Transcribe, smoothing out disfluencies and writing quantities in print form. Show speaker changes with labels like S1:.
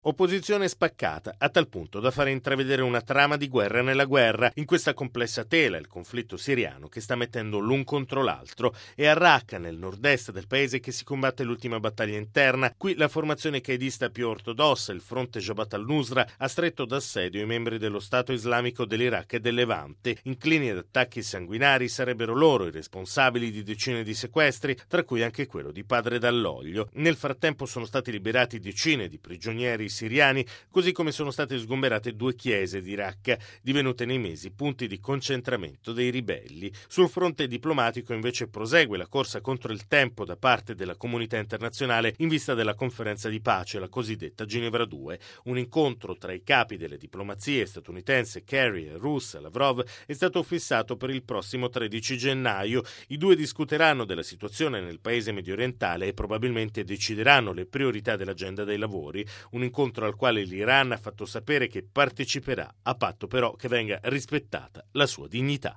S1: Opposizione spaccata, a tal punto da fare intravedere una trama di guerra nella guerra, in questa complessa tela il conflitto siriano che sta mettendo l'un contro l'altro, e a Raqqa, nel nord-est del paese, che si combatte l'ultima battaglia interna. Qui la formazione qaedista più ortodossa, il fronte Jabhat al-Nusra, ha stretto d'assedio i membri dello Stato islamico dell'Iraq e del Levante. Inclini ad attacchi sanguinari, sarebbero loro i responsabili di decine di sequestri, tra cui anche quello di Padre Dall'Oglio. Nel frattempo sono stati liberati decine di prigionieri siriani, così come sono state sgomberate 2 chiese di Raqqa, divenute nei mesi punti di concentramento dei ribelli. Sul fronte diplomatico invece prosegue la corsa contro il tempo da parte della comunità internazionale in vista della conferenza di pace, la cosiddetta Ginevra 2. Un incontro tra i capi delle diplomazie statunitense Kerry e russa Lavrov è stato fissato per il prossimo 13 gennaio. I due discuteranno della situazione nel paese mediorientale e probabilmente decideranno le priorità dell'agenda dei lavori, un incontro al quale l'Iran ha fatto sapere che parteciperà, a patto però che venga rispettata la sua dignità.